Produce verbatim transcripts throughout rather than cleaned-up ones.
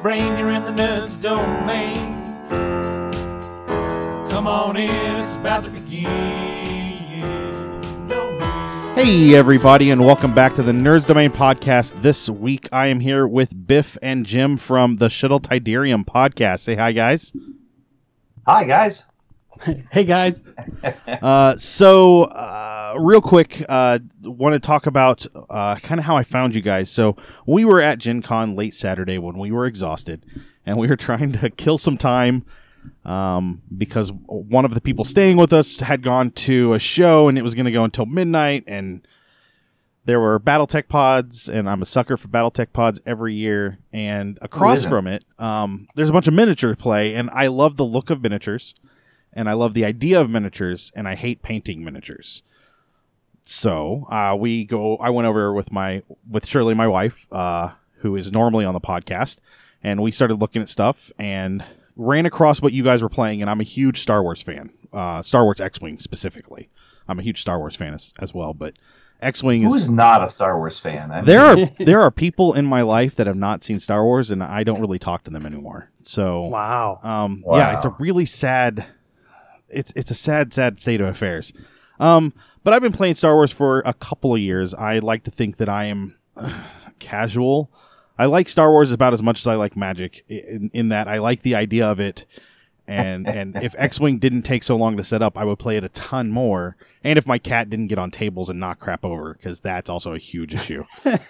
brain, you're in the nerds domain. Come on in, it's about to begin. Hey everybody, and welcome back to the Nerds Domain podcast. This week I am here with Biff and Jim from the Shuttle Tidarium podcast. Say hi, guys. Hi, guys. Hey, guys. uh, so, uh, real quick, uh, want to talk about uh, kind of how I found you guys. So, we were at Gen Con late Saturday when we were exhausted, and we were trying to kill some time um, because one of the people staying with us had gone to a show, and it was going to go until midnight, and there were Battletech pods, and I'm a sucker for Battletech pods every year, and across from it, um, there's a bunch of miniature play, and I love the look of miniatures. And I love the idea of miniatures, and I hate painting miniatures. So uh, we go. I went over with my with Shirley, my wife, uh, who is normally on the podcast, and we started looking at stuff and ran across what you guys were playing. And I'm a huge Star Wars fan, uh, Star Wars X-Wing specifically. I'm a huge Star Wars fan as, as well, but X-Wing is. Who's not a Star Wars fan? I mean... There are there are people in my life that have not seen Star Wars, and I don't really talk to them anymore. So wow, um, wow. yeah, it's a really sad. It's it's a sad, sad state of affairs. Um, but I've been playing Star Wars for a couple of years. I like to think that I am uh, casual. I like Star Wars about as much as I like Magic, in, in that I like the idea of it. And and if X-Wing didn't take so long to set up, I would play it a ton more. And if my cat didn't get on tables and knock crap over, because that's also a huge issue.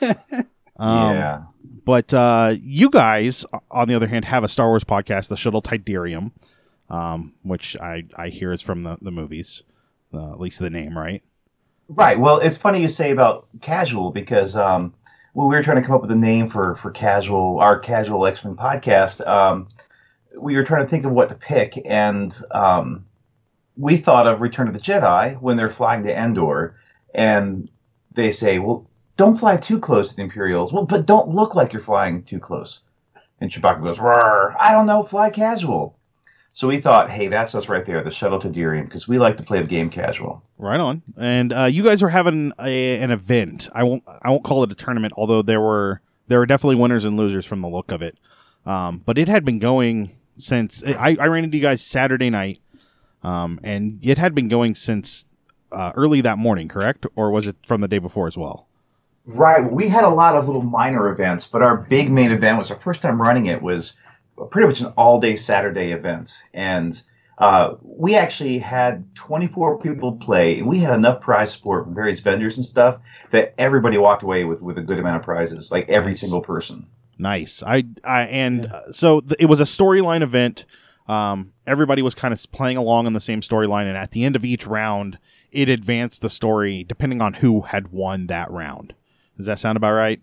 um, yeah. But uh, you guys, on the other hand, have a Star Wars podcast, the Shuttle Tidarium. Um, which I, I hear is from the, the movies, uh, at least the name, right? Right. Well, it's funny you say about casual because um, when we were trying to come up with a name for, for casual, our casual X-Men podcast, um, we were trying to think of what to pick, and um, we thought of Return of the Jedi when they're flying to Endor, and they say, well, don't fly too close to the Imperials. Well, but don't look like you're flying too close. And Chewbacca goes, "Roar, I don't know, fly casual." So we thought, hey, that's us right there, the Shuttle Tidarium, because we like to play the game casual. Right on. And uh, you guys are having a, an event. I won't I won't call it a tournament, although there were there were definitely winners and losers from the look of it. Um, but it had been going since I, I ran into you guys Saturday night, um, and it had been going since uh, early that morning, correct? Or was it from the day before as well? Right. We had a lot of little minor events, but our big main event was our first time running it was pretty much an all-day Saturday event, and uh, we actually had twenty-four people play, and we had enough prize support from various vendors and stuff that everybody walked away with, with a good amount of prizes, like every Nice. single person. Nice. I, I and yeah. uh, so th- it was a storyline event. Um, everybody was kind of playing along on the same storyline, and at the end of each round, it advanced the story depending on who had won that round. Does that sound about right?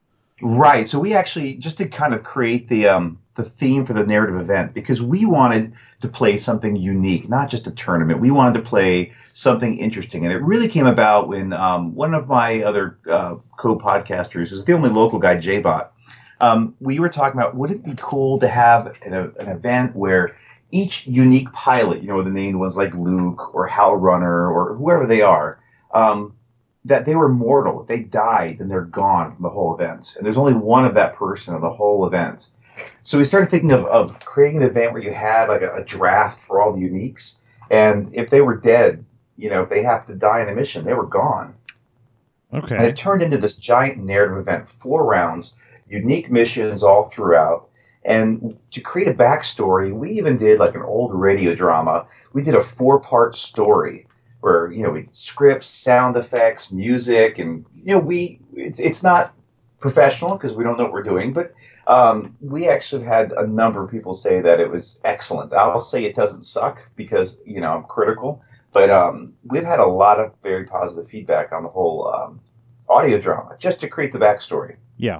Right. So we actually, just to kind of create the um, the theme for the narrative event, because we wanted to play something unique, not just a tournament. We wanted to play something interesting. And it really came about when um, one of my other uh, co-podcasters, who's the only local guy, J-Bot, um, we were talking about, would it be cool to have an, an event where each unique pilot, you know, the named ones like Luke or Hal Runner or whoever they are, um, that they were mortal. They died and they're gone from the whole event. And there's only one of that person in the whole event. So we started thinking of, of creating an event where you had like a, a draft for all the uniques. And if they were dead, you know, if they have to die in a mission, they were gone. Okay. And it turned into this giant narrative event, four rounds, unique missions all throughout. And to create a backstory, we even did like an old radio drama. We did a four-part story where, you know, we scripts, sound effects, music, and, you know, we it's, it's not professional because we don't know what we're doing, but um, we actually had a number of people say that it was excellent. I'll say it doesn't suck because, you know, I'm critical, but um, we've had a lot of very positive feedback on the whole um, audio drama just to create the backstory. Yeah.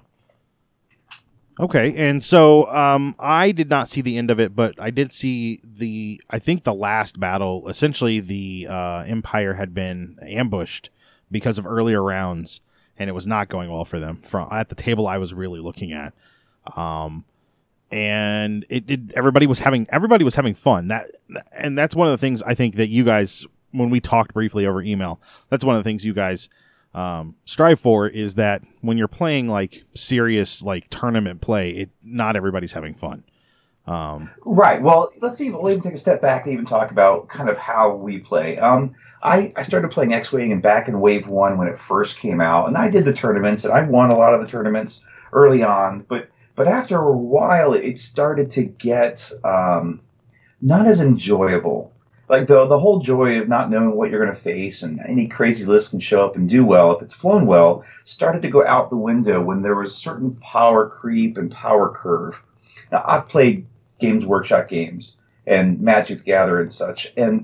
Okay, and so um, I did not see the end of it, but I did see the, I think the last battle, essentially the uh, Empire had been ambushed because of earlier rounds, and it was not going well for them from at the table I was really looking at. Um, and it, it everybody was having everybody was having fun. That and that's one of the things I think that you guys, when we talked briefly over email, that's one of the things you guys um, strive for is that when you're playing like serious like tournament play, it not everybody's having fun. Um, right. Well, let's even, we'll even take a step back and even talk about kind of how we play. Um, I, I started playing X-Wing and back in Wave One when it first came out, and I did the tournaments, and I won a lot of the tournaments early on. But but after a while, it started to get um, not as enjoyable. Like the the whole joy of not knowing what you're going to face and any crazy list can show up and do well if it's flown well started to go out the window when there was certain power creep and power curve. Now, I've played Games Workshop games and Magic the Gathering and such, and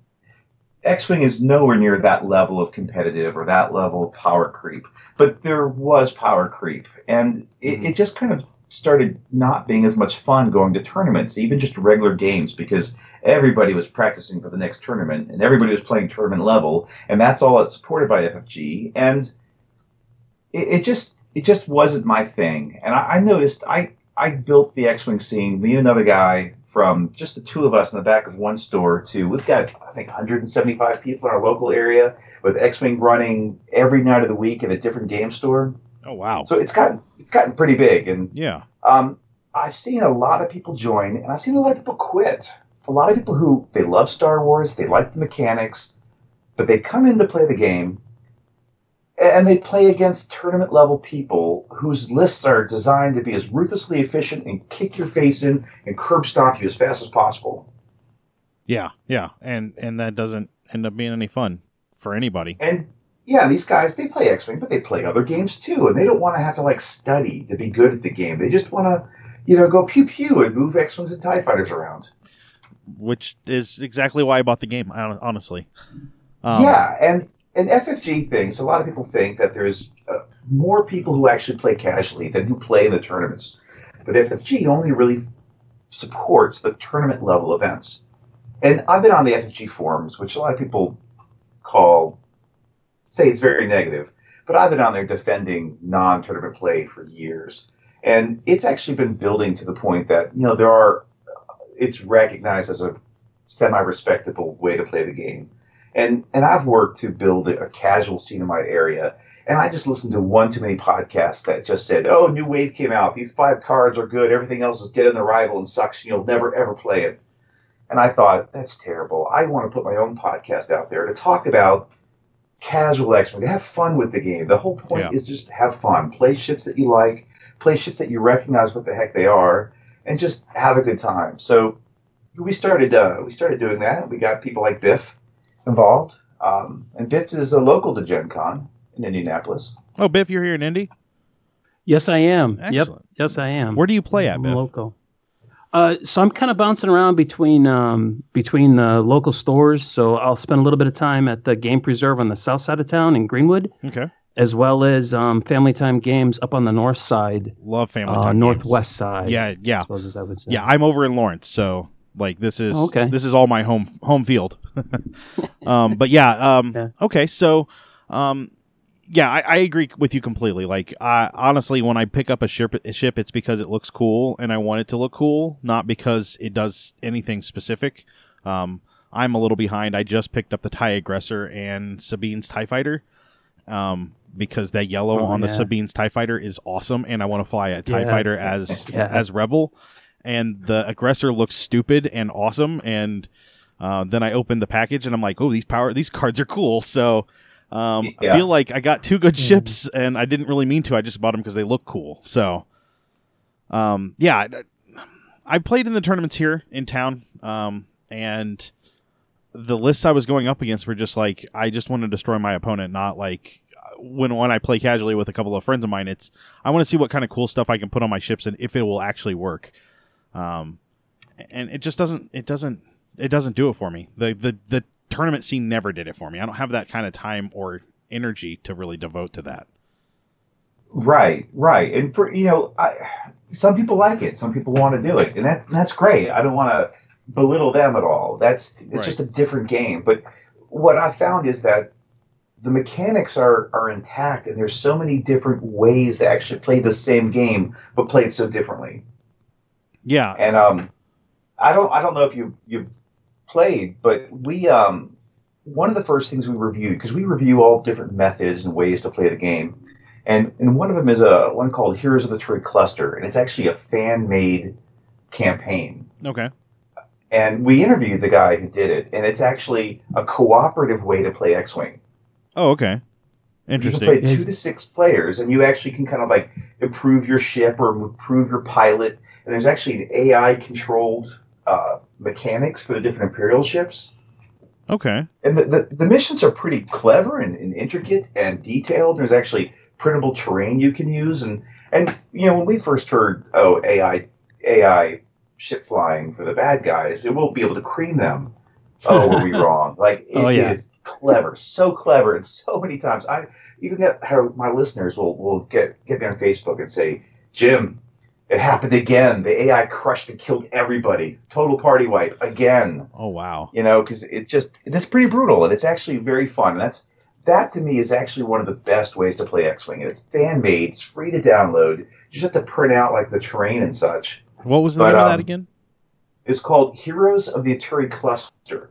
X-Wing is nowhere near that level of competitive or that level of power creep. But there was power creep, and it, it just kind of started not being as much fun going to tournaments, even just regular games, because everybody was practicing for the next tournament, and everybody was playing tournament level, and that's all that's supported by F F G, and it, it just it just wasn't my thing. And I, I noticed I, I built the X-Wing scene, me and another guy, from just the two of us in the back of one store to, we've got, I think, one hundred seventy-five people in our local area with X-Wing running every night of the week at a different game store. Oh, wow. So it's gotten it's gotten pretty big. And yeah, um, I've seen a lot of people join, and I've seen a lot of people quit. A lot of people who, they love Star Wars, they like the mechanics, but they come in to play the game, and they play against tournament-level people whose lists are designed to be as ruthlessly efficient and kick your face in and curb stomp you as fast as possible. Yeah, yeah, and and that doesn't end up being any fun for anybody. And yeah, these guys, they play X-Wing, but they play other games too, and they don't want to have to like study to be good at the game. They just want to, you know, go pew pew and move X-Wings and TIE Fighters around. Which is exactly why I bought the game, honestly. Um, yeah, and and F F G things, a lot of people think that there's uh, more people who actually play casually than who play in the tournaments. But F F G only really supports the tournament level events. And I've been on the F F G forums, which a lot of people call, say it's very negative, but I've been on there defending non-tournament play for years. And it's actually been building to the point that, you know, there are, it's recognized as a semi-respectable way to play the game. And and I've worked to build a casual scene in my area. And I just listened to one too many podcasts that just said, oh, new wave came out. These five cards are good. Everything else is dead in the rival and sucks. And you'll never, ever play it. And I thought, that's terrible. I want to put my own podcast out there to talk about casual X-Wing, to have fun with the game. The whole point yeah. is just to have fun. Play ships that you like. Play ships that you recognize what the heck they are. And just have a good time. So we started uh, we started doing that. We got people like Biff involved. Um, and Biff is a local to Gen Con in Indianapolis. Oh, Biff, you're here in Indy? Yes, I am. Excellent. Yep. Yes, I am. Where do you play at, I'm Biff? Local. Uh, so I'm kind of bouncing around between um, between the local stores. So I'll spend a little bit of time at the Game Preserve on the south side of town in Greenwood. Okay. As well as um, Family Time Games up on the north side. Love Family uh, Time northwest games. side. Yeah, yeah. I suppose as I would say. Yeah, I'm over in Lawrence, so like this is oh, okay. this is all my home home field. um, but yeah, um, yeah. okay, so um, yeah, I, I agree with you completely. Like, I, honestly, when I pick up a ship, a ship, it's because it looks cool and I want it to look cool, not because it does anything specific. Um, I'm a little behind. I just picked up the TIE Aggressor and Sabine's TIE Fighter. Um, because that yellow oh, on the yeah. Sabine's TIE Fighter is awesome, and I want to fly a TIE yeah. Fighter as yeah. as Rebel, and the Aggressor looks stupid and awesome, and uh, then I opened the package and I'm like, oh, these power these cards are cool. So um, yeah. I feel like I got two good ships, and I didn't really mean to. I just bought them because they look cool. So um, yeah, I, I played in the tournaments here in town, um, and the lists I was going up against were just like, I just want to destroy my opponent, not like when when I play casually with a couple of friends of mine, it's I want to see what kind of cool stuff I can put on my ships and if it will actually work. Um, and it just doesn't it doesn't it doesn't do it for me. The the the tournament scene never did it for me. I don't have that kind of time or energy to really devote to that. Right, right. And for you know, I, some people like it, some people want to do it, and that that's great. I don't want to belittle them at all. That's it's Right. just a different game. But what I found is that the mechanics are, are intact, and there's so many different ways to actually play the same game, but play it so differently. Yeah. And um, I don't I don't know if you you played, but we um one of the first things we reviewed, because we review all different methods and ways to play the game, and and one of them is a one called Heroes of the Turic Cluster, and it's actually a fan-made campaign. Okay. And we interviewed the guy who did it, and it's actually a cooperative way to play X-Wing. Oh, okay. Interesting. You can play two to six players, and you actually can kind of like improve your ship or improve your pilot. And there's actually an A I-controlled uh, mechanics for the different Imperial ships. Okay. And the, the, the missions are pretty clever and, and intricate and detailed. There's actually printable terrain you can use. And, and you know, when we first heard, oh, A I A I ship flying for the bad guys, it won't be able to cream them. Oh, were we wrong? Like, it oh, yeah. is clever, so clever, and so many times. I even get how my listeners will, will get, get me on Facebook and say, Jim, it happened again. The A I crushed and killed everybody. Total party wipe again. Oh, wow. You know, because it just, it's pretty brutal, and it's actually very fun. And that's, that to me is actually one of the best ways to play X-Wing. It's fan-made, it's free to download. You just have to print out like the terrain and such. What was the But, name of um, that again? It's called Heroes of the Aturi Cluster.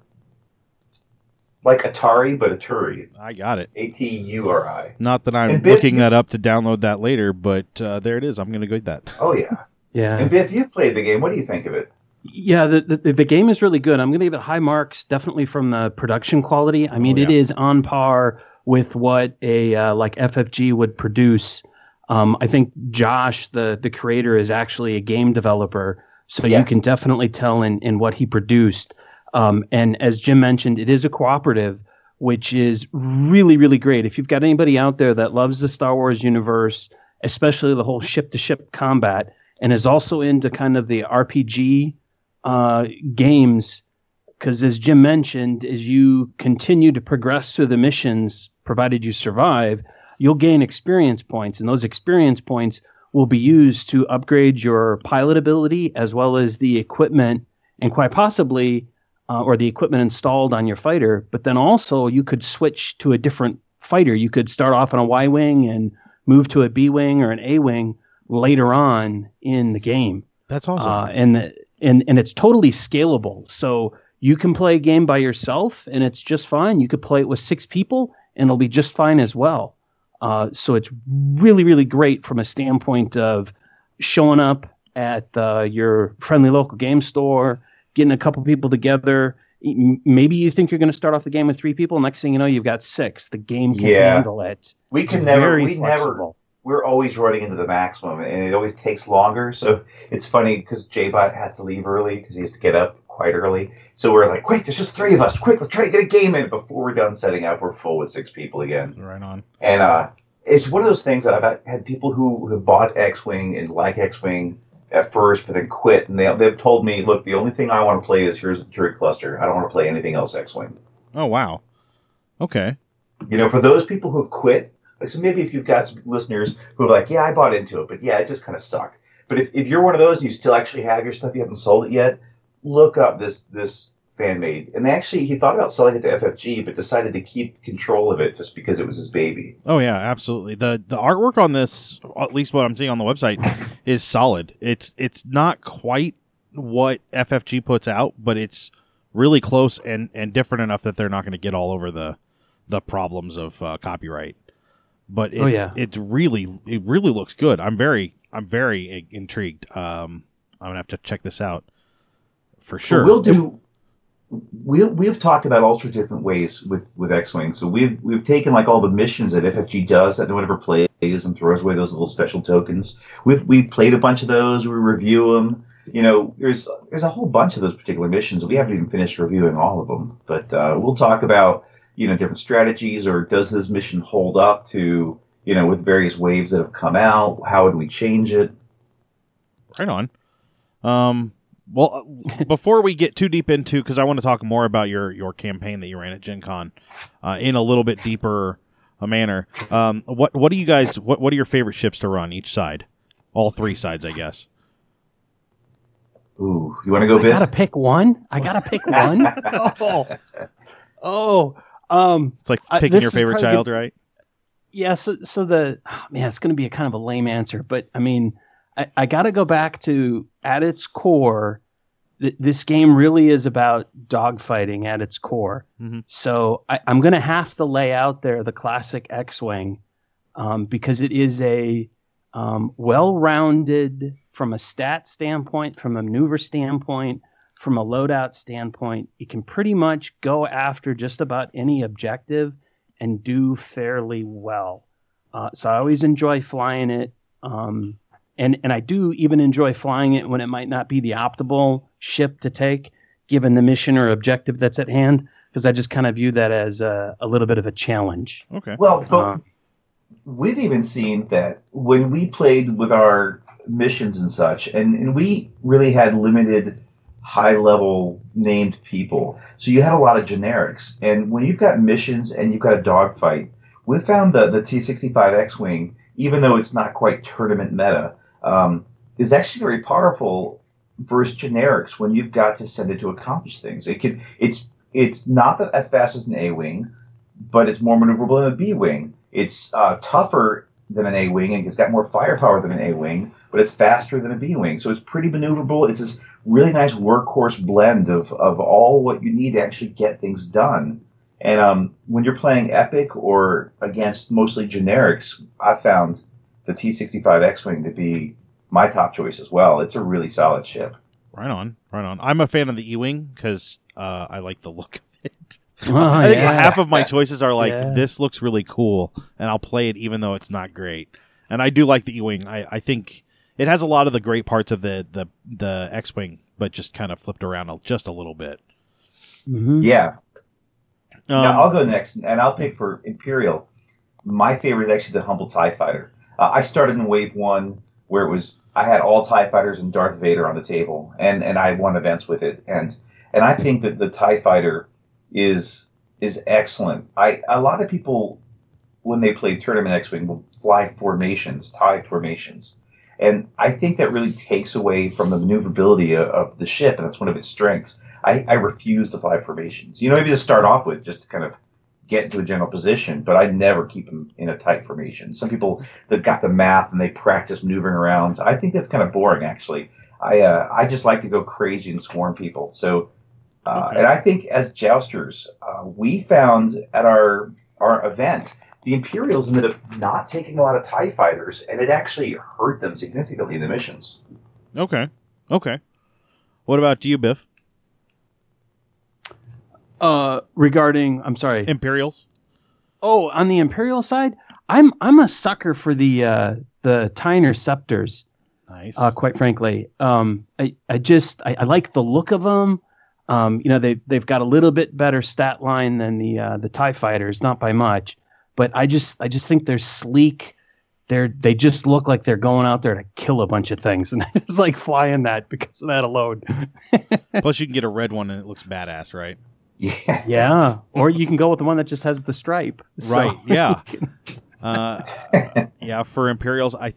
Like Atari, but Aturi. I got it. A T U R I. Not that I'm And Biff, looking you- that up to download that later, but uh, there it is. I'm going to go get that. Oh, yeah. Yeah. And Biff, you've played the game. What do you think of it? Yeah, the, the the game is really good. I'm going to give it high marks, definitely from the production quality. I mean, Oh, it yeah. is on par with what a uh, like F F G would produce. Um, I think Josh, the the creator, is actually a game developer, so you Yes. can definitely tell in in what he produced. Um, and as Jim mentioned, it is a cooperative, which is really really great. If you've got anybody out there that loves the Star Wars universe, especially the whole ship to ship combat, and is also into kind of the R P G uh, games, because as Jim mentioned, as you continue to progress through the missions, provided you survive, you'll gain experience points, and those experience points will be used to upgrade your pilot ability as well as the equipment, and quite possibly, uh, or the equipment installed on your fighter. But then also you could switch to a different fighter. You could start off on a Y-wing and move to a B-wing or an A-wing later on in the game. That's awesome. Uh, and, the, and and it's totally scalable. So you can play a game by yourself, and it's just fine. You could play it with six people, and it'll be just fine as well. Uh, so it's really, really great from a standpoint of showing up at uh, your friendly local game store, getting a couple people together. M- Maybe you think you're going to start off the game with three people. Next thing you know, you've got six. The game can Yeah. handle it. We can It's never, very we never, flexible. we're always running into the maximum, and it always takes longer. So it's funny because J-Bot has to leave early because he has to get up quite early. So we're like, quick, there's just three of us. Quick, let's try to get a game in. Before we're done setting up, we're full with six people again. right on. And uh, it's one of those things that I've had people who have bought X-Wing and like X-Wing at first, but then quit. And they, they've told me, look, the only thing I want to play is Here's the Turic Cluster. I don't want to play anything else X-Wing. Oh, wow. Okay. You know, for those people who have quit, like, so maybe if you've got some listeners who are like, yeah, I bought into it, but yeah, it just kind of sucked. But if, if you're one of those and you still actually have your stuff, you haven't sold it yet, look up this this fan made. And actually, he thought about selling it to F F G, but decided to keep control of it just because it was his baby. Oh, yeah, absolutely. The the artwork on this, at least what I'm seeing on the website, is solid. It's it's not quite what F F G puts out, but it's really close and, and different enough that they're not going to get all over the the problems of uh, copyright. But it's Oh, yeah. it's really it really looks good. I'm very I'm very intrigued. Um, I'm gonna have to check this out for sure. So we'll do. We'll, we've talked about all sorts of different ways with, with X-Wing. So we've we've taken like all the missions that F F G does that no one ever plays and throws away those little special tokens. We've we've played a bunch of those. We review them. You know, there's there's a whole bunch of those particular missions. We haven't even finished reviewing all of them. But uh, we'll talk about, you know, different strategies, or does this mission hold up to, you know, with various waves that have come out? How would we change it? Right on. Um, well, uh, before we get too deep into, because I want to talk more about your, your campaign that you ran at Gen Con uh, in a little bit deeper a manner. Um, what what do you guys? What what are your favorite ships to run each side? All three sides, I guess. Ooh, you want to go, I Biff? gotta pick one. I gotta pick one. oh, oh, um, It's like Uh, picking this your is favorite probably child, right? yeah. So, so the oh, man, it's gonna be a kind of a lame answer, but I mean, I, I gotta go back to at its core. th- this game really is about dogfighting at its core. Mhm. So I, I'm going to have to lay out there the classic X-Wing um, because it is a um, well-rounded, from a stat standpoint, from a maneuver standpoint, from a loadout standpoint, it can pretty much go after just about any objective and do fairly well. Uh, so I always enjoy flying it. Um, and, and I do even enjoy flying it when it might not be the optimal ship to take, given the mission or objective that's at hand, because I just kind of view that as a, a little bit of a challenge. Okay. Well, but Uh, we've even seen that when we played with our missions and such, and, and we really had limited high-level named people. So you had a lot of generics. And when you've got missions and you've got a dogfight, we found the, the T sixty-five X-Wing, even though it's not quite tournament meta, um, is actually very powerful versus generics when you've got to send it to accomplish things. It could, it's it's not the, as fast as an A-Wing, but it's more maneuverable than a B-Wing. It's uh, tougher than an A-Wing, and it's got more firepower than an A-Wing, but it's faster than a B-Wing. So it's pretty maneuverable. It's this really nice workhorse blend of, of all what you need to actually get things done. And um, when you're playing Epic or against mostly generics, I found the T sixty-five X-Wing to be my top choice as well. It's a really solid ship. Right on, right on. I'm a fan of the E-Wing because uh, I like the look of it. Oh, I think yeah. half of my choices are like, Yeah. this looks really cool, and I'll play it even though it's not great. And I do like the E-Wing. I, I think it has a lot of the great parts of the, the, the X-Wing, but just kind of flipped around a- just a little bit. Mhm. Yeah. Um, Now I'll go next, and I'll pick for Imperial. My favorite is actually the Humble TIE Fighter. Uh, I started in Wave One, where it was I had all TIE Fighters and Darth Vader on the table, and, and I won events with it, and and I think that the TIE Fighter is is excellent. I a lot of people when they play Tournament X-Wing will fly formations, TIE formations, and I think that really takes away from the maneuverability of, of the ship, and that's one of its strengths. I, I refuse to fly formations. You know, maybe to start off with, just to kind of get into a general position, but I never keep them in a tight formation. Some people, they've got the math and they practice maneuvering around. I think that's kind of boring, actually. I uh, I just like to go crazy and swarm people. So, uh, Okay. and I think as jousters, uh, we found at our our event, the Imperials ended up not taking a lot of TIE fighters, and it actually hurt them significantly in the missions. okay, okay. What about you, Biff? Uh, regarding, I'm sorry. Imperials? Oh, on the Imperial side, I'm I'm a sucker for the uh, the TIE Interceptors. Nice. Uh, quite frankly, um, I I just I, I like the look of them. Um, you know, they they've got a little bit better stat line than the uh, the TIE Fighters, not by much, but I just I just think they're sleek. They're they just look like they're going out there to kill a bunch of things, and I just like flying that because of that alone. Plus, you can get a red one and it looks badass, right? Yeah. Yeah, or you can go with the one that just has the stripe. So- Right. Yeah. Uh, yeah. For Imperials, I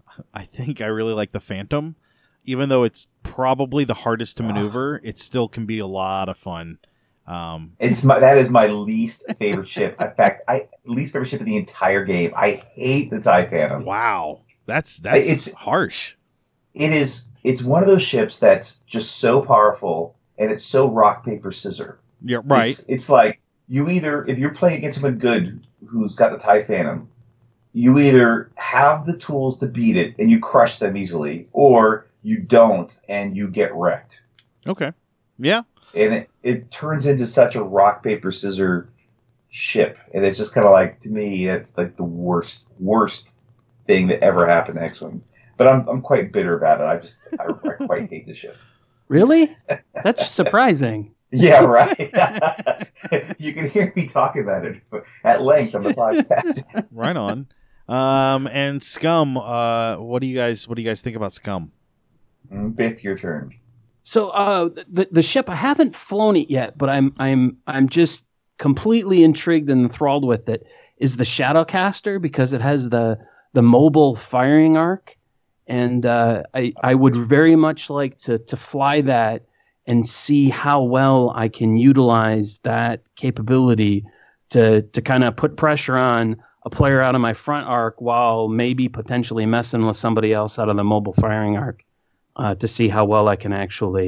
I think I really like the Phantom, even though it's probably the hardest to maneuver. It still can be a lot of fun. Um, It's my that is my least favorite ship. In fact, I least favorite ship in the entire game. I hate the TIE Phantom. wow, that's that's It's- harsh. It is it's one of those ships that's just so powerful and it's so rock paper scissor. Yeah. Right. It's, it's like you either if you're playing against someone good who's got the TIE Phantom, you either have the tools to beat it and you crush them easily, or you don't and you get wrecked. Okay. Yeah. And it, it turns into such a rock paper scissor ship, and it's just kind of like, to me, it's like the worst worst thing that ever happened to X-Wing. But I'm I'm quite bitter about it. I just I, I quite hate the ship. Really? That's surprising. Yeah, right. You can hear me talking about it at length on the podcast. Right on. Um, and Scum. Uh, what do you guys what do you guys think about Scum? Mm, Biff, your turn. So uh, the the ship, I haven't flown it yet, but I'm I'm I'm just completely intrigued and enthralled with it. Is the Shadowcaster, because it has the the mobile firing arc, and uh, I I would very much like to to fly that and see how well I can utilize that capability to to kind of put pressure on a player out of my front arc while maybe potentially messing with somebody else out of the mobile firing arc, uh, to see how well I can actually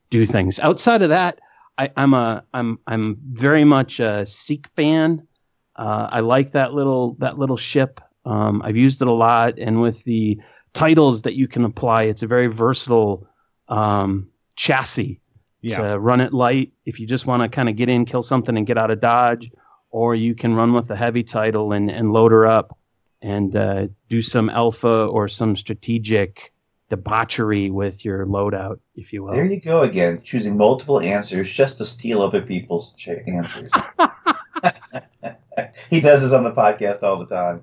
do things. Outside of that, I, I'm a I'm I'm very much a Seek fan. Uh, I like that little that little ship. Um, I've used it a lot, and with the titles that you can apply, it's a very versatile um, chassis Yeah. to run it light if you just want to kind of get in, kill something, and get out of dodge, or you can run with a heavy title and, and load her up and uh, do some alpha or some strategic debauchery with your loadout, if you will. There you go again, choosing multiple answers just to steal other people's ch- answers. He does this on the podcast all the time.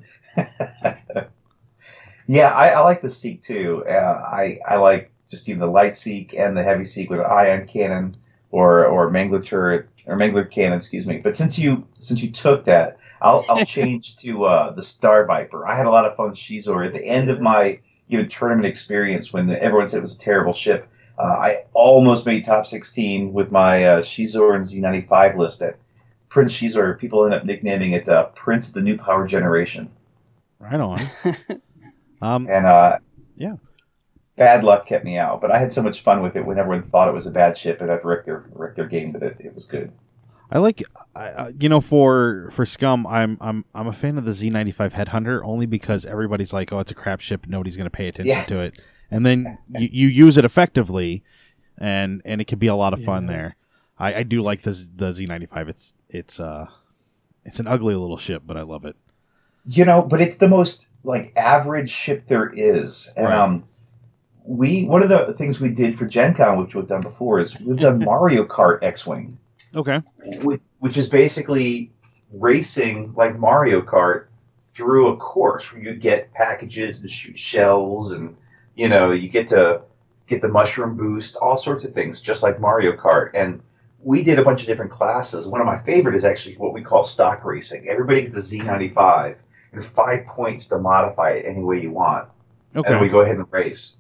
Yeah, I, I like the Seek too. Uh, I I like just even the light Seek and the heavy Seek with ion cannon or or Mangler turret or Mangler cannon, excuse me. But since you since you took that, I'll I'll change to uh, the Star Viper. I had a lot of fun with Shizor. At the end of my even tournament experience, when everyone said it was a terrible ship, uh, I almost made top sixteen with my uh, Shizor and Z ninety-five list at Prince Shizor. People end up nicknaming it uh, Prince of the New Power Generation. Right on. um, And uh, yeah, bad luck kept me out, but I had so much fun with it when everyone thought it was a bad ship, and I'd wreck their wreck their game with it. It was good. I like, I, uh, you know, for for Scum, I'm I'm I'm a fan of the Z ninety-five Headhunter only because everybody's like, oh, it's a crap ship, nobody's going to pay attention Yeah. to it, and then you, you use it effectively, and and it can be a lot of fun Yeah. there. I, I do like the the Z ninety-five. It's it's uh it's an ugly little ship, but I love it. You know, but it's the most like average ship there is. And Right. um, we one of the things we did for Gen Con, which we've done before, is we've done Mario Kart X-Wing, Okay. which, which is basically racing like Mario Kart through a course where you get packages and shoot shells, and you know you get to get the mushroom boost, all sorts of things, just like Mario Kart. And we did a bunch of different classes. One of my favorite is actually what we call stock racing. Everybody gets a Z ninety-five and five points to modify it any way you want. Okay. And we go ahead and race.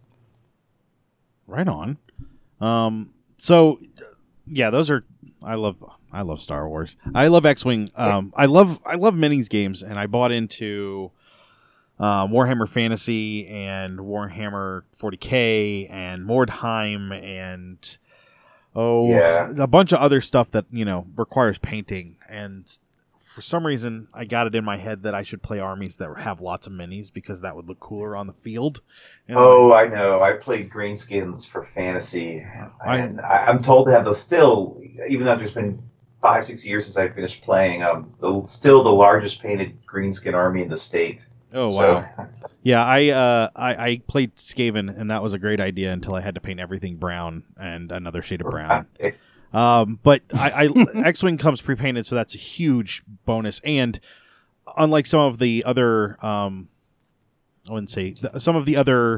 Right on. Um. So, yeah, those are. I love. I love Star Wars. I love X-Wing. Um. I love. I love minis games, and I bought into um, Warhammer Fantasy and Warhammer forty K and Mordheim and oh, Yeah. a bunch of other stuff that you know requires painting. And for some reason, I got it in my head that I should play armies that have lots of minis because that would look cooler on the field. And Oh, I know. I played Greenskins for fantasy, I- and I, I'm told to have the still, even though there's been five, six years since I finished playing, um, the, still the largest painted Greenskin army in the state. Oh So- wow! Yeah, I, uh, I I played Skaven, and that was a great idea until I had to paint everything brown and another shade of brown. Um, but I, I X-Wing comes pre-painted, so that's a huge bonus. And unlike some of the other, um, I wouldn't say th- some of the other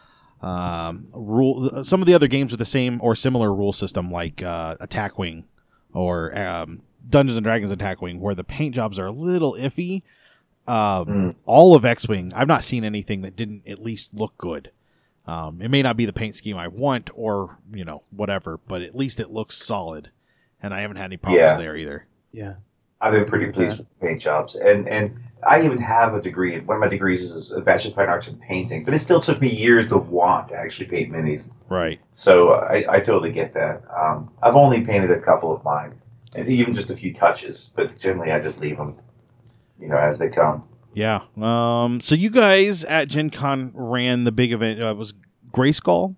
um, rule, some of the other games with the same or similar rule system, like uh, Attack Wing or um, Dungeons and Dragons Attack Wing, where the paint jobs are a little iffy. Um, Mm. All of X-Wing, I've not seen anything that didn't at least look good. Um, it may not be the paint scheme I want or, you know, whatever, but at least it looks solid. And I haven't had any problems Yeah. there either. Yeah. I've been pretty pleased with the paint jobs, and and I even have a degree. One of my degrees is a Bachelor of Fine Arts in painting, but it still took me years to want to actually paint minis. Right. So I, I totally get that. Um, I've only painted a couple of mine, and even just a few touches, but generally I just leave them, you know, as they come. Yeah. Um, so you guys at Gen Con ran the big event. Uh, it was Grayskull?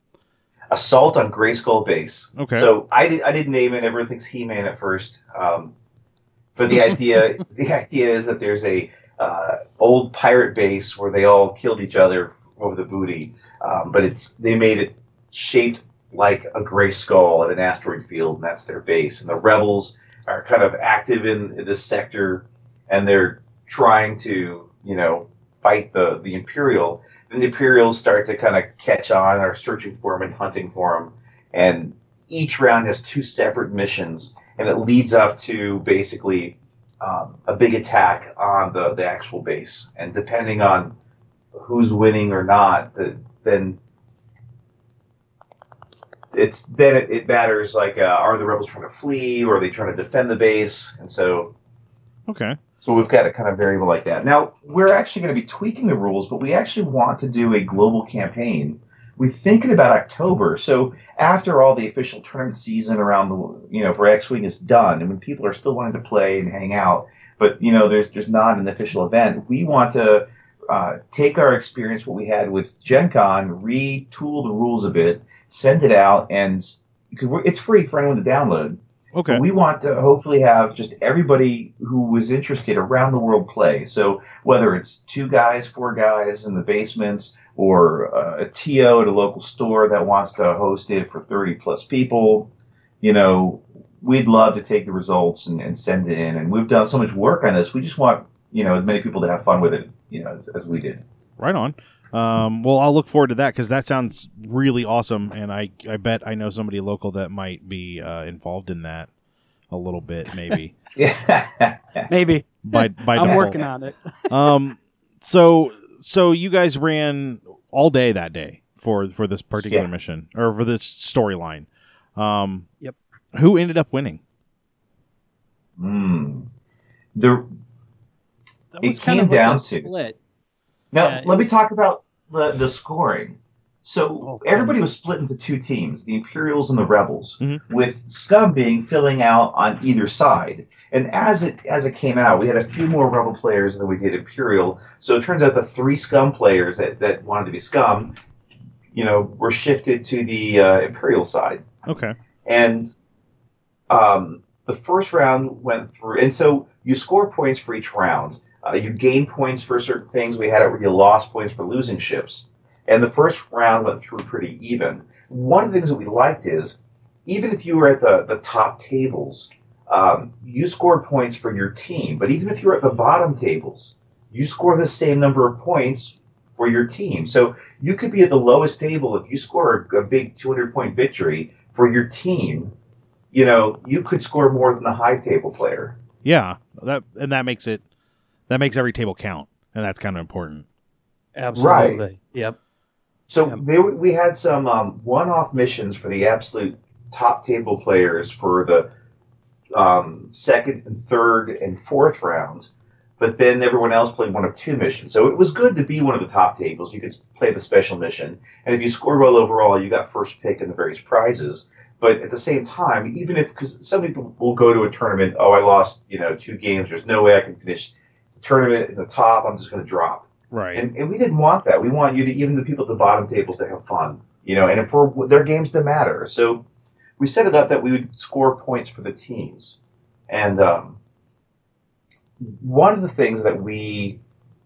Assault on Grayskull Base. Okay. So I did I didn't name it. Everyone thinks He-Man at first. Um, but the idea the idea is that there's a uh, old pirate base where they all killed each other over the booty. Um, but it's they made it shaped like a gray skull at an asteroid field, and that's their base. And the rebels are kind of active in, in this sector, and they're trying to, you know, fight the, the Imperial. Then the Imperials start to kind of catch on, are searching for them and hunting for them. And each round has two separate missions, and it leads up to basically um, a big attack on the, the actual base. And depending on who's winning or not, the, then it's then it, it matters. Like, uh, are the rebels trying to flee, or are they trying to defend the base? And so. Okay. So we've got a kind of variable like that. Now, we're actually going to be tweaking the rules, but we actually want to do a global campaign we're thinking about October. So after all the official tournament season around the, you know, for X-Wing is done, and when people are still wanting to play and hang out, but, you know, there's there's not an official event, we want to uh, take our experience, what we had with Gen Con, retool the rules a bit, send it out, and because we're, it's free for anyone to download. Okay. But we want to hopefully have just everybody who was interested around the world play. So whether it's two guys, four guys in the basements, or uh, a T O at a local store that wants to host it for thirty plus people, you know, we'd love to take the results and, and send it in. And we've done so much work on this. We just want, you know, as many people to have fun with it, you know, as, as we did. Right on. Um, well, I'll look forward to that because that sounds really awesome. And I, I bet I know somebody local that might be uh, involved in that a little bit, maybe. Yeah. Maybe. By, by I'm default. working on it. um, so, so you guys ran all day that day for, for this particular Yeah. mission or for this storyline. Um, Yep. Who ended up winning? Mm. The, That It was kind came of like down a to- split. Now, Yeah, let it me talk about the, the scoring. So Oh, everybody was split into two teams, the Imperials and the Rebels, Mhm. with Scum being filling out on either side. And as it as it came out, we had a few more Rebel players than we did Imperial. So it turns out the three Scum players that, that wanted to be Scum, you know, were shifted to the uh, Imperial side. Okay. And um, the first round went through, and so you score points for each round. Uh, you gain points for certain things. We had it where you lost points for losing ships. And the first round went through pretty even. One of the things that we liked is, even if you were at the, the top tables, um, you scored points for your team. But even if you were at the bottom tables, you score the same number of points for your team. So you could be at the lowest table. If you score a, a big two hundred point victory for your team, you know, you could score more than the high table player. Yeah. That, and that makes it, that makes every table count. And that's kind of important. Absolutely. Yep. So Yep. there, we had some um, one-off missions for the absolute top table players for the um, second and third and fourth round, but then everyone else played one of two missions. So it was good to be one of the top tables. You could play the special mission, and if you scored well overall, you got first pick in the various prizes. But at the same time, even if, because some people will go to a tournament, oh, I lost, you know, two games. There's no way I can finish the tournament in the top. I'm just going to drop. Right. And, and we didn't want that. We want you to, even the people at the bottom tables, to have fun, you know, and for their games to matter. So we set it up that we would score points for the teams. And um, one of the things that we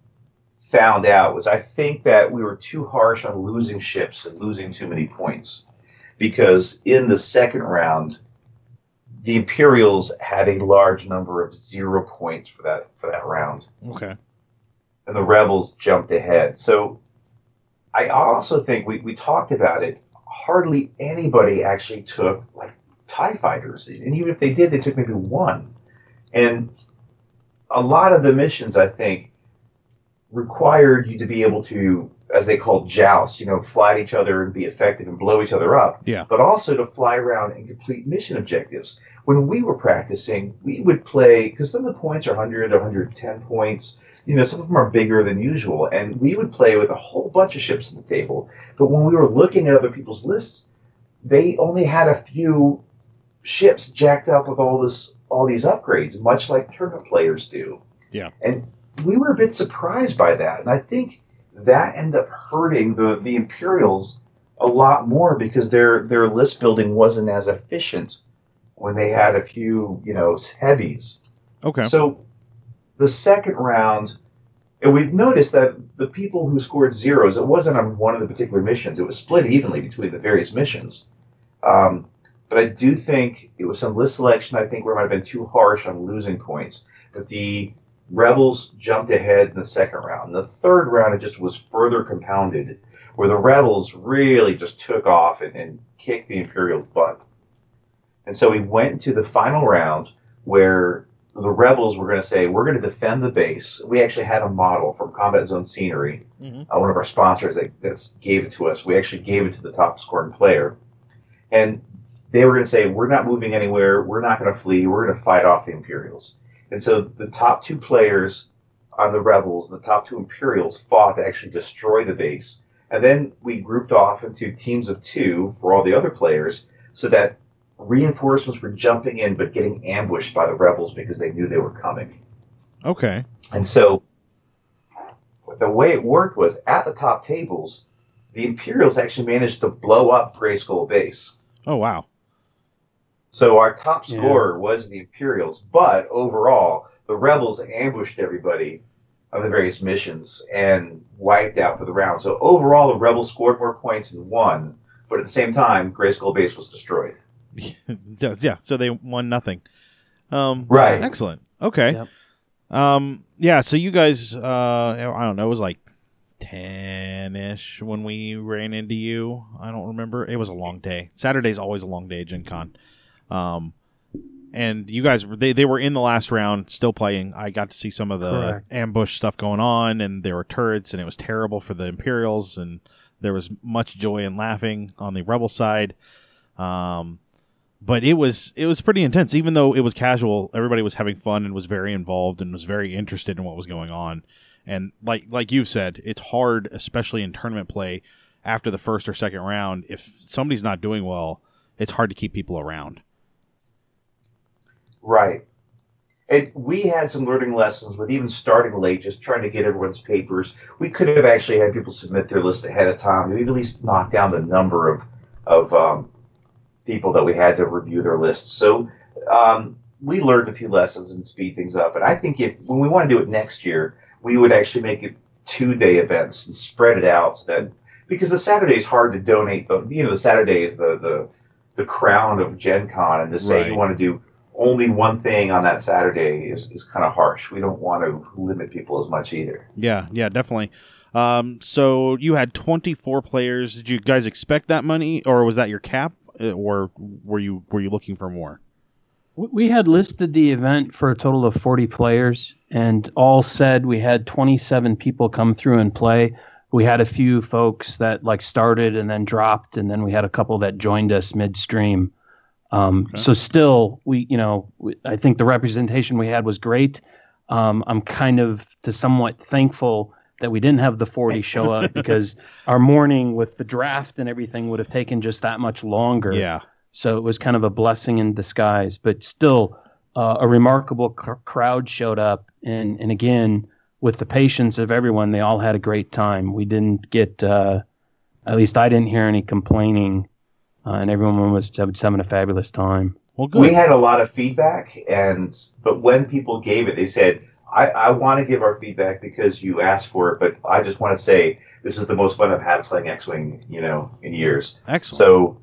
found out was I think that we were too harsh on losing ships and losing too many points. Because in the second round, the Imperials had a large number of zero points for that for that round. Okay. And the Rebels jumped ahead. So I also think we, we talked about it. Hardly anybody actually took like TIE fighters. And even if they did, they took maybe one. And a lot of the missions, I think, required you to be able to, as they call joust, you know, fly at each other and be effective and blow each other up. Yeah. But also to fly around and complete mission objectives. When we were practicing, we would play, because some of the points are one hundred, one hundred ten points. You know, some of them are bigger than usual, and we would play with a whole bunch of ships at the table. But when we were looking at other people's lists, they only had a few ships jacked up with all this, all these upgrades, much like tournament players do. Yeah. And we were a bit surprised by that, and I think that ended up hurting the, the Imperials a lot more because their their list building wasn't as efficient when they had a few, you know, heavies. Okay. So the second round, and we noticed that the people who scored zeros, it wasn't on one of the particular missions. It was split evenly between the various missions. Um, but I do think it was some list selection, I think, where it might have been too harsh on losing points. But the Rebels jumped ahead in the second round. In the third round, it just was further compounded, where the Rebels really just took off and, and kicked the Imperials' butt. And so we went into the final round where the Rebels were going to say, we're going to defend the base. We actually had a model from Combat Zone Scenery, Mhm. uh, one of our sponsors that that's gave it to us. We actually gave it to the top scoring player. And they were going to say, we're not moving anywhere. We're not going to flee. We're going to fight off the Imperials. And so the top two players on the Rebels and the top two Imperials fought to actually destroy the base. And then we grouped off into teams of two for all the other players so that reinforcements were jumping in but getting ambushed by the rebels because they knew they were coming. Okay. And so the way it worked was at the top tables, the Imperials actually managed to blow up Grayskull Base. Oh, wow. So our top Yeah. scorer was the Imperials, but overall, the rebels ambushed everybody on the various missions and wiped out for the round. So overall, the rebels scored more points and won, but at the same time, Grayskull Base was destroyed. yeah, yeah, so they won nothing. Um, Right. Excellent. Okay. Yep. Um, yeah, so you guys, uh, I don't know, it was like ten-ish when we ran into you. I don't remember. It was a long day. Saturday's always a long day at Gen Con. Um, and you guys, they, they were in the last round still playing. I got to see some of the Correct. ambush stuff going on, and there were turrets, and it was terrible for the Imperials, and there was much joy and laughing on the Rebel side. Um, but it was it was pretty intense. Even though it was casual, everybody was having fun and was very involved and was very interested in what was going on. And like like you said, it's hard, especially in tournament play, after the first or second round. If somebody's not doing well, it's hard to keep people around. Right. And we had some learning lessons with even starting late, just trying to get everyone's papers. We could have actually had people submit their lists ahead of time. We'd at least knock down the number of of um, people that we had to review their lists. So um, we learned a few lessons and speed things up. And I think if when we want to do it next year, we would actually make it two-day events and spread it out so that, because the Saturday is hard to donate. But you know, the Saturday is the the, the crown of Gen Con, and to say Right. you want to do only one thing on that Saturday is, is kind of harsh. We don't want to limit people as much either. Yeah, yeah, definitely. Um, so you had twenty-four players. Did you guys expect that money, or was that your cap, Uh, or were you were you looking for more? We had listed the event for a total of forty players, and all said we had twenty-seven people come through and play. We had a few folks that like started and then dropped, and then we had a couple that joined us midstream. Um, Okay. So still, we you know we, I think the representation we had was great. Um, I'm kind of to somewhat thankful that we didn't have the forty show up because our morning with the draft and everything would have taken just that much longer. Yeah, So it was kind of a blessing in disguise, but still uh, a remarkable cr- crowd showed up. And, and again, with the patience of everyone, they all had a great time. We didn't get, uh, at least I didn't hear any complaining, uh, and everyone was just having a fabulous time. well, good. We had a lot of feedback, and but when people gave it, they said, I, I want to give our feedback because you asked for it, but I just want to say this is the most fun I've had playing X-Wing, you know, in years. Excellent. So,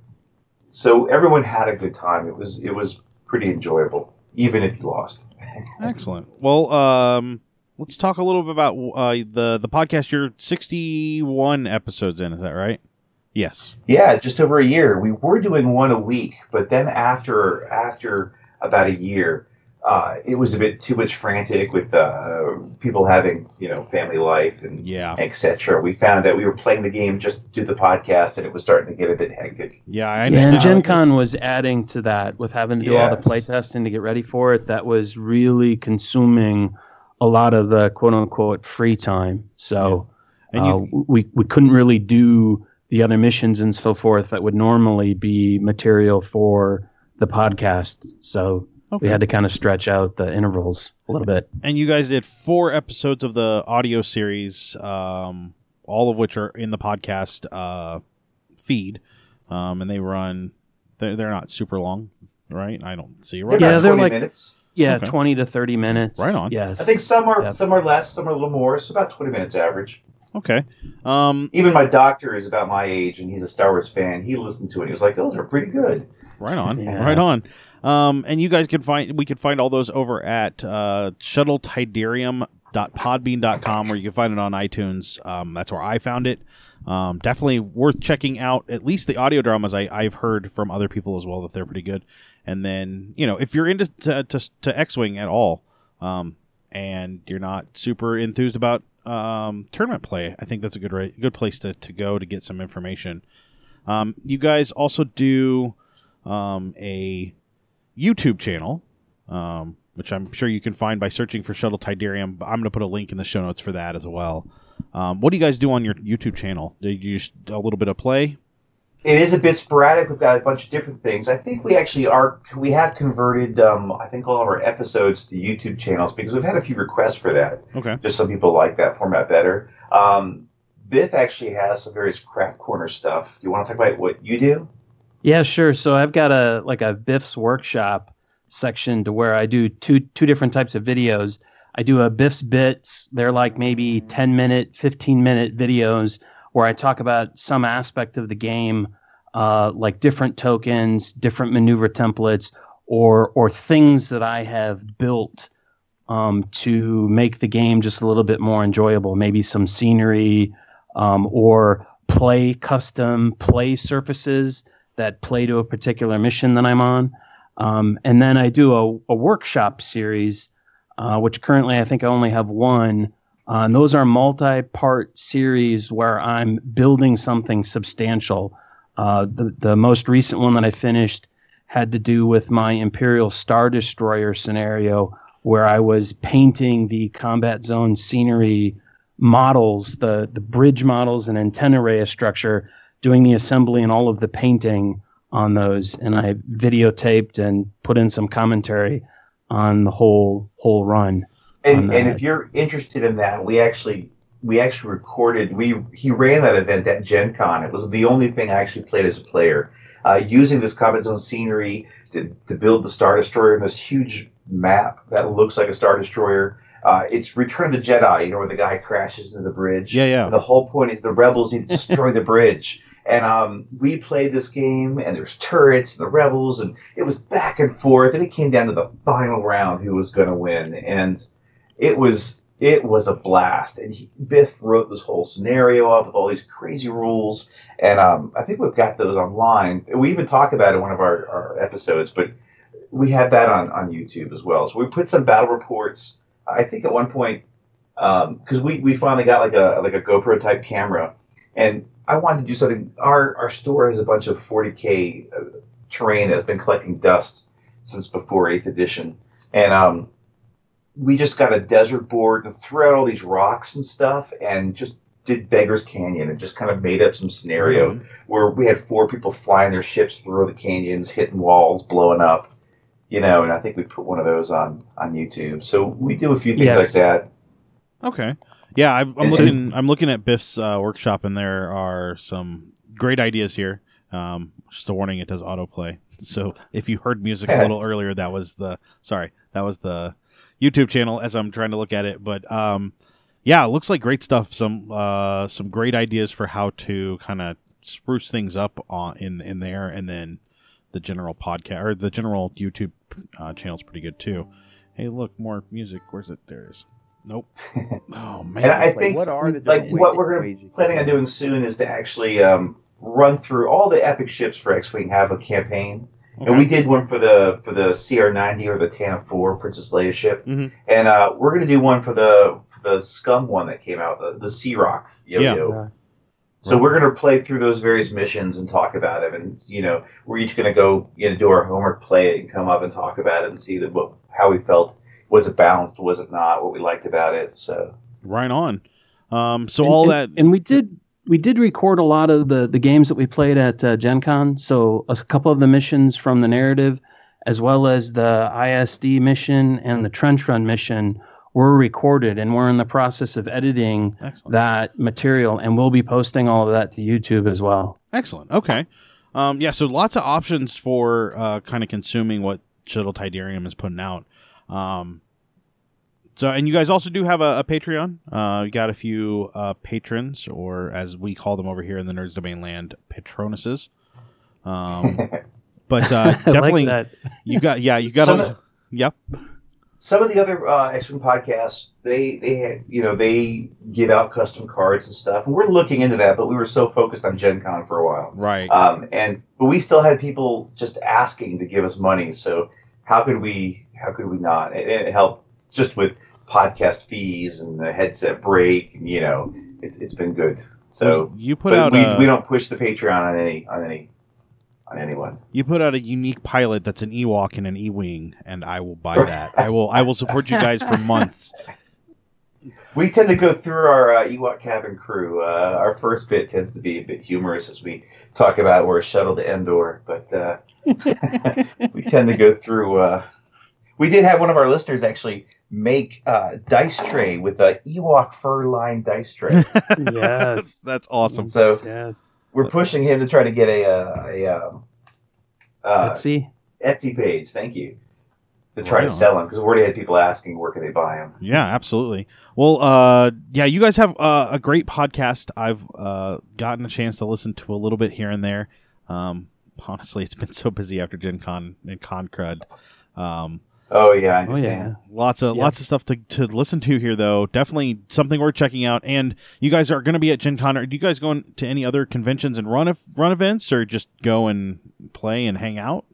so everyone had a good time. It was it was pretty enjoyable, even if you lost. Excellent. Well, um, let's talk a little bit about uh, the the podcast. You're sixty-one episodes in, is that right? Yes. Yeah, just over a year. We were doing one a week, but then after after about a year, uh, it was a bit too much frantic with uh, people having you know family life and Yeah. et cetera. We found that we were playing the game just to do the podcast, and it was starting to get a bit hectic. Yeah, I Yeah, understand. and Gen how it Con is. was adding to that with having to do all the Yes. play testing to get ready for it. That was really consuming a lot of the quote unquote free time. So And uh, you, we, we couldn't really do the other missions and so forth that would normally be material for the podcast. So okay. we had to kind of stretch out the intervals a little bit. And you guys did four episodes of the audio series, um, all of which are in the podcast uh, feed, um, and they run. They're, they're not super long, right? I don't see it right. Yeah, about they're twenty like- minutes. Yeah, Okay. twenty to thirty minutes. Right on. Yes. I think some are Yeah. some are less, some are a little more. It's about twenty minutes average. Okay. Um, Even my doctor is about my age, and he's a Star Wars fan. He listened to it. He was like, "Those are pretty good." right on. Yeah. Right on. Um, and you guys can find we could find all those over at uh, shuttle tidarium dot podbean dot com, where you can find it on iTunes. Um, that's where I found it. Um, definitely worth checking out. At least the audio dramas I, I've heard from other people as well that they're pretty good. And then, you know, if you're into to, to, to X-Wing at all, um, and you're not super enthused about um, tournament play, I think that's a good ra- good place to, to go to get some information. Um, you guys also do um, a YouTube channel, um, which I'm sure you can find by searching for Shuttle Tidarium. I'm going to put a link in the show notes for that as well. Um, what do you guys do on your YouTube channel? Do you just a little bit of play? It is a bit sporadic. We've got a bunch of different things. I think we actually are, we have converted, um, I think, all of our episodes to YouTube channels because we've had a few requests for that. Okay. Just some people like that format better. Um, Biff actually has some various Craft Corner stuff. Do you want to talk about what you do? Yeah, sure. So I've got a like a Biff's Workshop section to where I do two two different types of videos. I do a Biff's Bits. They're like maybe ten minute, fifteen minute videos where I talk about some aspect of the game, uh, like different tokens, different maneuver templates, or or things that I have built um, to make the game just a little bit more enjoyable. Maybe some scenery, um, or play custom play surfaces that play to a particular mission that I'm on. Um, and then I do a, a workshop series, uh, which currently I think I only have one. Uh, and those are multi-part series where I'm building something substantial. Uh, the, the most recent one that I finished had to do with my Imperial Star Destroyer scenario, where I was painting the combat zone scenery models, the, the bridge models and antenna array structure, doing the assembly and all of the painting on those. And I videotaped and put in some commentary on the whole whole run. And, and if you're interested in that, we actually we actually recorded. We he ran that event at Gen Con. It was the only thing I actually played as a player, uh, using this combat zone scenery to, to build the Star Destroyer in this huge map that looks like a Star Destroyer. Uh, it's Return of the Jedi, you know, where the guy crashes into the bridge. Yeah, yeah. And the whole point is the rebels need to destroy the bridge. And um, we played this game, and there's turrets and the rebels, and it was back and forth. And it came down to the final round who was going to win. And it was it was a blast. And he, Biff wrote this whole scenario up with all these crazy rules. And um, I think we've got those online. We even talk about it in one of our, our episodes, but we have that on, on YouTube as well. So we put some battle reports. I think at one point, because um, we, we finally got like a like a GoPro type camera, and I wanted to do something. Our our store has a bunch of forty K uh, terrain that's been collecting dust since before eighth edition, and um, we just got a desert board and threw out all these rocks and stuff, and just did Beggar's Canyon and just kind of made up some scenario mm-hmm. where we had four people flying their ships through the canyons, hitting walls, blowing up. You know, and I think we put one of those on, on YouTube. So we do a few things yes. like that. Okay. Yeah, I, I'm looking. I'm looking at Biff's uh, workshop, and there are some great ideas here. Um, just a warning: it does autoplay. So if you heard music a little earlier, that was the sorry, that was the YouTube channel. As I'm trying to look at it, but um, yeah, it looks like great stuff. Some uh, some great ideas for how to kind of spruce things up on in in there, and then the general podcast or the general YouTube uh, channel is pretty good too. Hey, look, more music. Where's it? There it is. Nope. Oh man. And I think like, what, are the like what we're gonna, planning on doing soon is to actually um, run through all the epic ships for X-Wing have a campaign. Okay. And we did one for the for the C R ninety or the Tana four Princess Leia ship, mm-hmm. and uh, we're gonna do one for the for the Scum one that came out, the the Sea Rock Yo-Yo. Yeah. So we're going to play through those various missions and talk about it, and you know we're each going to go you know do our homework, play it, and come up and talk about it and see the, what, how we felt. Was it balanced? Was it not? What we liked about it? So right on. Um, so and, all and, that, and we did we did record a lot of the, the games that we played at uh, Gen Con. So a couple of the missions from the narrative, as well as the I S D mission and the Trench Run mission, were recorded, and we're in the process of editing Excellent. That material, and we'll be posting all of that to YouTube as well. Excellent. Okay. Um, yeah, so lots of options for uh, kind of consuming what Shuttle Tidarium is putting out. Um, so, and you guys also do have a, a Patreon. Uh, you got a few uh, patrons, or as we call them over here in the Nerds Domain land, patronuses. Um, but uh, definitely, like you got yeah, you got a yep. Some of the other uh, X-Wing podcasts, they they had you know they give out custom cards and stuff, and we're looking into that. But we were so focused on Gen Con for a while, right? Um, and but we still had people just asking to give us money. So how could we how could we not? It, it helped just with podcast fees and the headset break. And, you know, it, it's been good. So you put out we, a... we don't push the Patreon on any on any on anyone. You put out a unique pilot that's an Ewok and an E-wing, and I will buy that. I will. I will support you guys for months. We tend to go through our uh, Ewok cabin crew. Uh, our first bit tends to be a bit humorous as we talk about we're a shuttle to Endor, but uh, we tend to go through. Uh, we did have one of our listeners actually make a dice tray with a Ewok fur-lined dice tray. Yes, That's awesome. So yes. we're pushing him to try to get a a, a, um, uh, Let's see. Etsy page. Thank you. To try Right to on. sell them because we already had people asking where can they buy them. Yeah, absolutely. Well, uh, yeah, you guys have uh, a great podcast. I've uh, gotten a chance to listen to a little bit here and there. Um, honestly, it's been so busy after Gen Con and Con Crud. Um, Oh yeah, I Oh understand. yeah. lots of Yes. lots of stuff to, to listen to here, though. Definitely something worth checking out. And you guys are going to be at Gen Con. Are you guys going to any other conventions and run run events, or just go and play and hang out?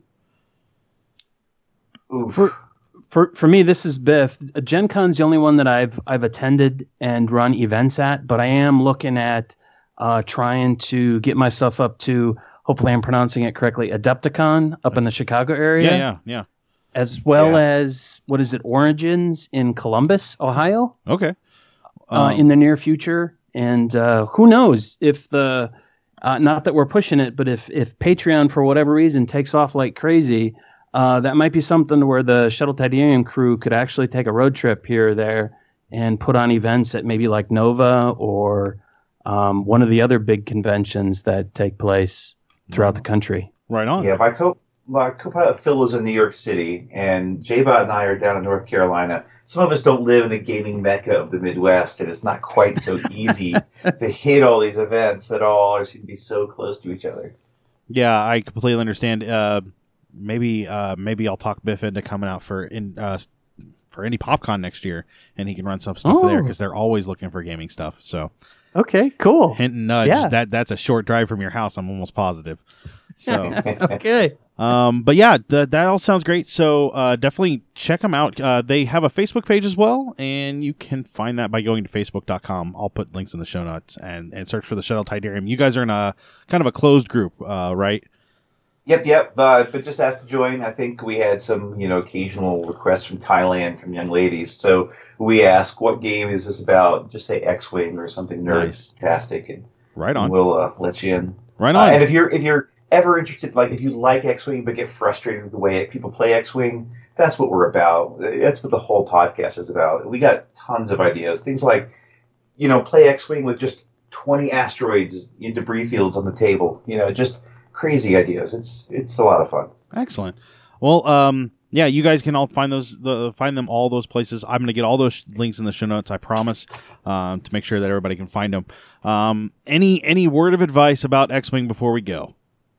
Oof. For, for for me, this is Biff. Gen Con's the only one that I've I've attended and run events at, but I am looking at uh, trying to get myself up to, hopefully I'm pronouncing it correctly, Adepticon up in the Chicago area, Yeah, yeah, yeah. as well Yeah. as, what is it, Origins in Columbus, Ohio, Okay. uh, Um, in the near future. And uh, who knows if the, uh, not that we're pushing it, but if, if Patreon, for whatever reason, takes off like crazy, uh, that might be something where the Shuttle Titanium crew could actually take a road trip here or there and put on events at maybe like Nova or um, one of the other big conventions that take place throughout the country. right on. Yeah, my co my co-pilot Phil is in New York City, and J-Bot and I are down in North Carolina. Some of us don't live in the gaming mecca of the Midwest, and it's not quite so easy to hit all these events that all are seem to be so close to each other. Yeah, I completely understand. Uh, maybe uh, maybe I'll talk Biff into coming out for in uh, for any PopCon next year, and he can run some stuff Oh. there because they're always looking for gaming stuff. So Okay, cool. hint and nudge. Yeah. That that's a short drive from your house. I'm almost positive. So, Okay. um, but yeah, th- that all sounds great. So uh, definitely check them out. Uh, they have a Facebook page as well, and you can find that by going to facebook dot com. I'll put links in the show notes and, and search for the Shuttle Tidarium. You guys are in a kind of a closed group, uh, right? Yep, yep. Uh, but just asked to join. I think we had some, you know, occasional requests from Thailand from young ladies. So we ask, what game is this about? Just say X-Wing or something Nice. nerd-tastic, and Right on. we'll uh, let you in. Right Uh, on. and if you're if you're ever interested, like if you like X-Wing but get frustrated with the way people play X-Wing, that's what we're about. That's what the whole podcast is about. We got tons of ideas. Things like, you know, play X-Wing with just twenty asteroids in debris fields on the table. You know, just crazy ideas. It's it's a lot of fun. Excellent. Well, um, yeah, you guys can all find those, the, find them all those places. I'm going to get all those links in the show notes. I promise, um, to make sure that everybody can find them. Um, any any word of advice about X-Wing before we go?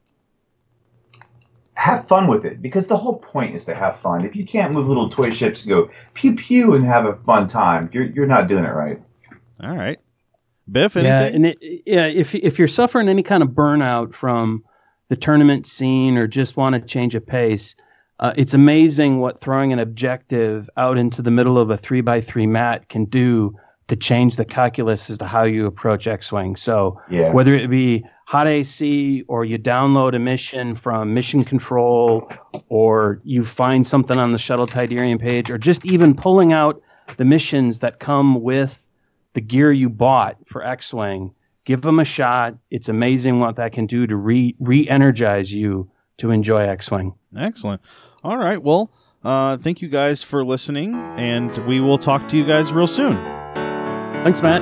Have fun with it, because the whole point is to have fun. If you can't move little toy ships and go pew pew and have a fun time, you're you're not doing it right. All right, Biff. Yeah, Anything? and it, yeah, if if you're suffering any kind of burnout from the tournament scene or just want to change a pace, uh, it's amazing what throwing an objective out into the middle of a three by three mat can do to change the calculus as to how you approach X-Wing. So Yeah. whether it be hot A C or you download a mission from Mission Control or you find something on the Shuttle Tidarium page or just even pulling out the missions that come with the gear you bought for X-Wing, give them a shot. It's amazing what that can do to re re-energize you to enjoy X-Wing. Excellent. All right. Well, uh, thank you guys for listening, and we will talk to you guys real soon. Thanks, Matt.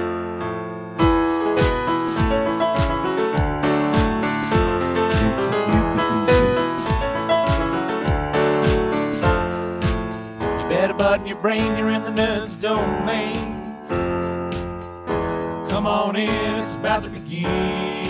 You better button your brain, you're in the nerds domain. Come on in, it's about to begin.